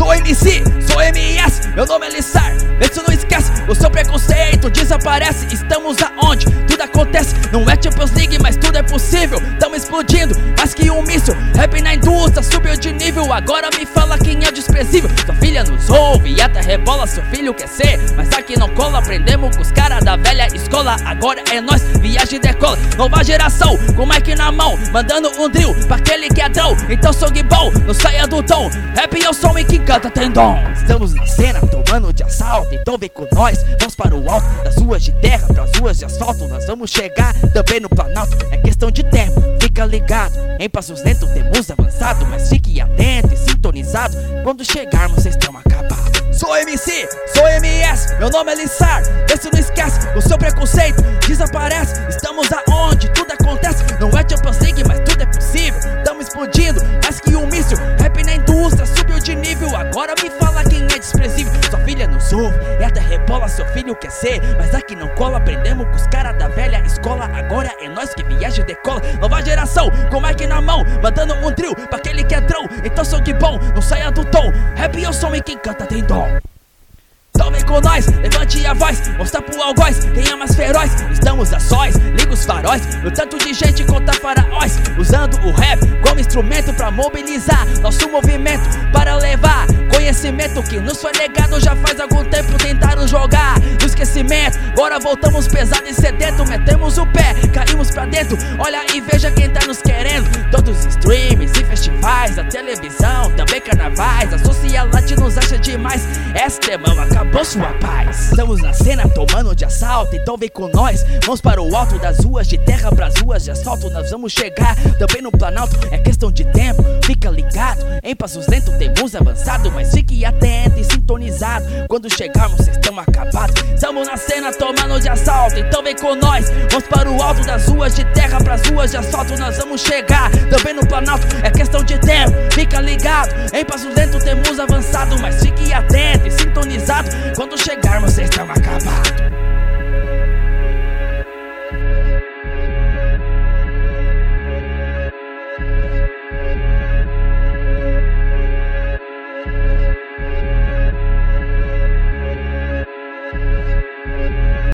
Sou MC, sou MS, meu nome é Lissar. Vê se não esquece, o seu preconceito desaparece. Estamos aonde tudo acontece. Não é Champions League, mas tudo é possível. Tamo explodindo, mais que um míssil. Rap na indústria, subiu de nível. Agora me fala quem é desprezível. Sua filha nos ouve e até rebola, seu filho quer ser, mas aqui não cola. Aprendemos com os caras da velha escola. Agora é nós, viagem decola. Nova geração, com o mic na mão, mandando um drill pra aquele que é drão. Então sangue bom, não saia do tom. Rap é o som e quem canta tem dom. Estamos na cena, tomando de assalto. Então vem com nós, vamos para o alto das ruas de terra pras ruas de asfalto. Nós vamos chegar também no Planalto. É questão de tempo, fica ligado. Em passos lentos temos avançado, mas fique atento e sintonizado. Quando chegarmos vocês estão acabados. Sou MC, sou MS, meu nome é Lissar. Vê se não esquece, o seu preconceito desaparece. Estamos aonde tudo acontece. Não é Champions League, mas tudo é possível. Tamo explodindo, mais que um míssil. Rap na indústria, subiu de nível. Agora me fala quem é desprezível. Sua filha nos ouve e até rebola, seu filho quer ser, mas aqui não cola. Aprendemos com os caras da velha escola. Agora é nós que viaja e decola. Nova geração, com o mic na mão, mandando um drill pra aquele que é drão. Então sangue bom, não saia do tom. Rap é o som e quem canta tem dom. Então vem com nós, levante a voz, mostra pro algoz quem é mais feroz. Estamos a sós, liga os faróis, no tanto de gente contra faraós. Usando o rap como instrumento pra mobilizar nosso movimento, para levar conhecimento que nos foi negado já faz algum tempo. Tentaram jogar no esquecimento, agora voltamos pesado e sedento. Metemos o pé, caímos pra dentro, olha e veja quem tá nos querendo. Todos os streams e festivais, a televisão, também carnavais. A sociedade nos acha demais, essa temão acabou sua paz. Estamos na cena tomando de assalto, então vem com nós, vamos para o alto das ruas de terra pras ruas de asfalto. Nós vamos chegar também no Planalto, é questão de tempo, fica ligado. Em passos lentos temos avançado, mas fique atento e sintonizado. Quando chegarmos vocês estão acabados. Estamos na cena tomando de assalto, então vem com nós, vamos para o alto das ruas de terra pras ruas de asfalto. Nós vamos chegar também no Planalto, é questão de tempo, fica ligado. Em passos lentos temos avançado, mas fique atento e sintonizado. Quando chegar